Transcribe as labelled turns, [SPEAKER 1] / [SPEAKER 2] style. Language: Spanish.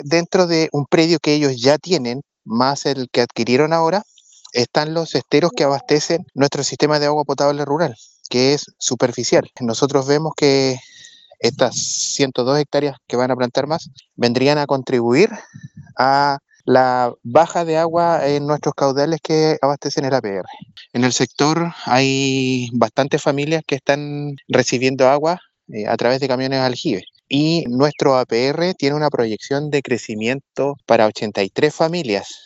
[SPEAKER 1] Dentro de un predio que ellos ya tienen, más el que adquirieron ahora, están los esteros que abastecen nuestro sistema de agua potable rural, que es superficial. Nosotros vemos que estas 102 hectáreas que van a plantar más vendrían a contribuir a la baja de agua en nuestros caudales que abastecen el APR. En el sector hay bastantes familias que están recibiendo agua a través de camiones aljibe. Y nuestro APR tiene una proyección de crecimiento para 83 familias